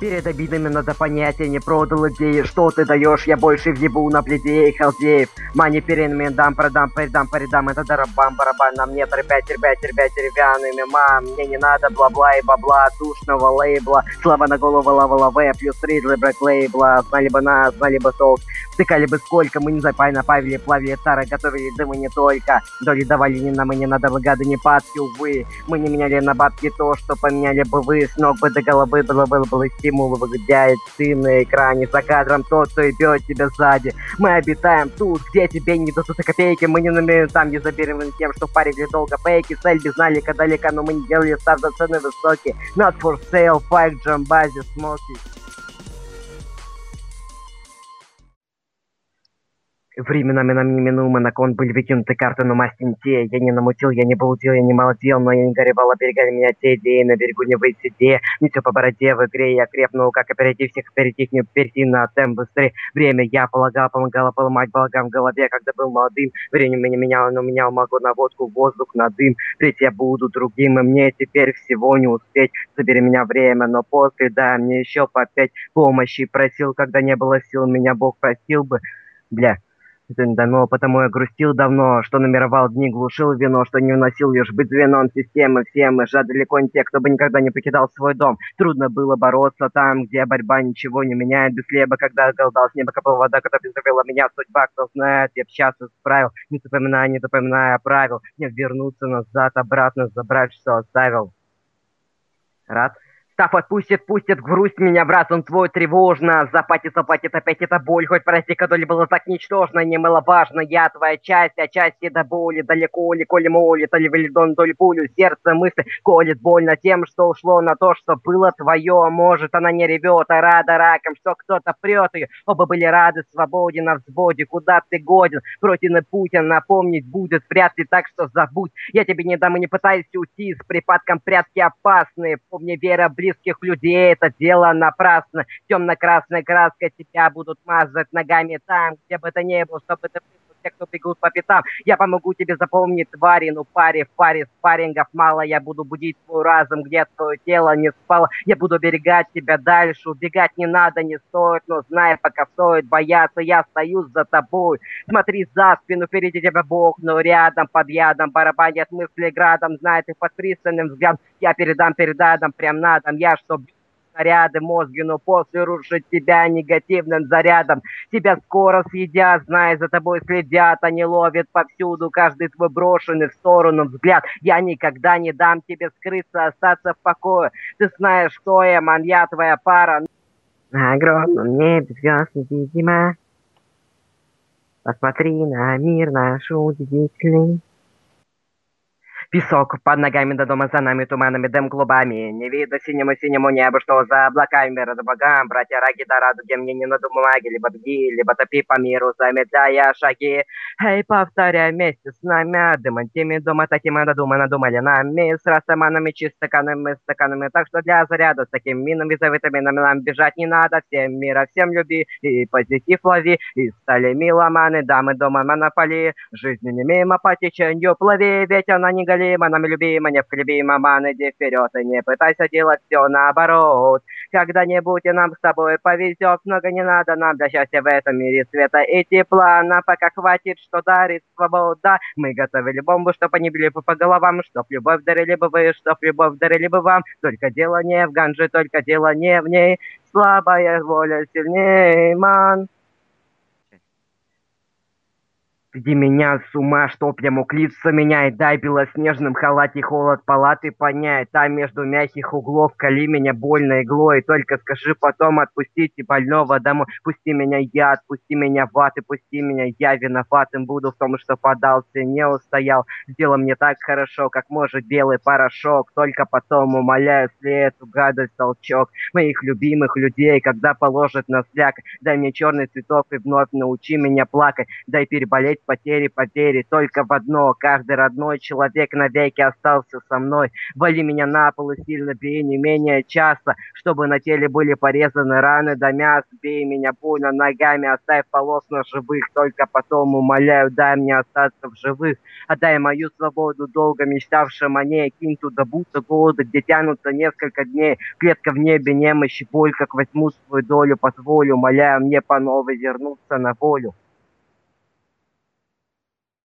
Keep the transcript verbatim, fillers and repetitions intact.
Перед обидами надо понять, я не продал идеи. Что ты даешь, я больше въебу на пледей халдеев. Мани перенами дам, продам, передам, передам. Это дарабам, барабан, нам нет ребят, ребят, ребят, деревянными, мам. Мне не надо бла-бла и бабла, душного лейбла. Слава на голову, лава, лаве, плюс ридлы, брэк лейбла. Знали бы нас, знали бы толк. Втыкали бы сколько, мы не запай напавили, плавили тары, готовили дымы не только. Доли давали не нам и не надо, выгады не падки, увы. Мы не меняли на бабки то, что поменяли бы вы. С ног бы до головы было, было, было стимул, выгодяет ты на экране. За кадром тот, кто и бьет тебя сзади. Мы обитаем тут, где тебе не дадут и копейки. Мы не намерен там, не заберемены тем, что парили долго фейки. Цель без налика далека, но мы не делали став за цены высокие. Not for sale, fight, джамбази, смоки. Временами нам неминуемо на кон были выкинуты карты, но масть не те. Я не намутил, я не блудил, я не молодел, но я не горевал, оберегали меня те идеи, на берегу не высиде. Не все по бороде в игре, я крепну, как оператив, всех оператив, не перейти на темп быстрее. Время я полагал, помогало поломать балаган в голове, когда был молодым. Время меня меняло, но менял могу на водку, воздух, на дым. Ведь я буду другим, и мне теперь всего не успеть. Забери меня время, но после, да, мне еще по пять помощи просил, когда не было сил, меня Бог простил бы. Бля. Давно, потому я грустил давно, что номеровал дни, глушил вино, что не вносил лишь быть звеном системы. Все мы же далеко не те, кто бы никогда не покидал свой дом. Трудно было бороться там, где борьба ничего не меняет. Без хлеба, когда голодал, с неба капала вода, когда бездровела меня судьба, кто знает, я б сейчас исправил. Не запоминая, не запоминая правил, не вернуться назад, обратно забрать, что оставил. Рад? Став отпустит, пустит в грусть меня в раз, он твой тревожно. Запатит, запатит опять эта боль, хоть прости, доли было так ничтожно, немаловажно. Я твоя часть, а части до боли, далеко ли, коли моли, то ли валидон, то ли пулю, сердце мысли колет больно тем, что ушло на то, что было твое. Может, она не ревет, а рада раком, что кто-то прет ее. Оба были рады свободе на взводе, куда ты годен. Противный Путин напомнить будет, вряд ли, так что забудь. Я тебе не дам и не пытайся уйти, с припадком прятки опасные. Помни, вера близких людей, это дело напрасно. Темно-красной краской тебя будут мазать ногами там, где бы ты ни был, чтобы ты пришел, те, кто бегут по пятам. Я помогу тебе запомнить твари, ну паре в паре спаррингов мало. Я буду будить твой разум, где твое тело не спало. Я буду берегать тебя дальше, убегать не надо, не стоит, но знай, пока стоит бояться, я стою за тобой. Смотри за спину, впереди тебя Бог, но рядом под ядом барабанят мысли градом, знай, ты под пристальным взглядом. Я передам передадам, прям на дом, я чтоб снаряды мозги, но после рушить тебя негативным зарядом. Тебя скоро съедят, зная, за тобой следят, они ловят повсюду каждый твой брошенный в сторону взгляд. Я никогда не дам тебе скрыться, остаться в покое. Ты знаешь, что я, ман, я твоя пара. На огромном небе звезд невидимо. Посмотри на мир наш удивительный. Песок под ногами до дома, за нами туманами, дым клубами. Не видно синему-синему небу, что за облаками, рада богам. Братья раги до радуги, мне не надо бумаги. Либо беги, либо топи по миру, замедляя шаги. Эй, повторяй вместе с нами. Дымом теми дома, таким и надумай, надумали нами. С растаманами, чистаканами, стаканами. Так что для заряда с таким минами, за витаминами нам бежать не надо. Всем мира, всем люби и позитив лови. И стали миломаны, дамы дома, монополии. Жизнь не мимо по течению плыви, ведь она не голит. Нами любима, не вклебима, ман, иди вперед и не пытайся делать все наоборот. Когда-нибудь и нам с тобой повезет, много не надо нам для счастья в этом мире света и тепла. Нам пока хватит, что дарит свобода. Мы готовили бомбу, чтоб они били по головам, чтоб любовь дарили бы вы, чтоб любовь дарили бы вам. Только дело не в ганже, только дело не в ней. Слабая воля сильней, ман. Веди меня с ума, чтоб я мог лица менять. Дай белоснежным халате холод палаты понять. Там между мягких углов кали меня больно иглой. Только скажи потом, отпустите больного домой. Пусти меня, я, отпусти меня в ад, и пусти меня, я виноватым буду в том, что подался, не устоял. Сделал мне так хорошо, как может белый порошок. Только потом умоляю, если эту гадость толчок моих любимых людей, когда положат на сляк. Дай мне черный цветок и вновь научи меня плакать. Дай переболеть есть потери, потери только в одно. Каждый родной человек навеки остался со мной. Вали меня на пол и сильно бей, не менее часто, чтобы на теле были порезаны раны до мяса. Бей меня больно ногами, оставь полос на живых. Только потом, умоляю, дай мне остаться в живых. Отдай мою свободу, долго мечтавшим о ней. Кинь туда будто голода, где тянутся несколько дней. Клетка в небе, немощь и боль, как возьму свою долю, позволю, умоляю мне по новой вернуться на волю.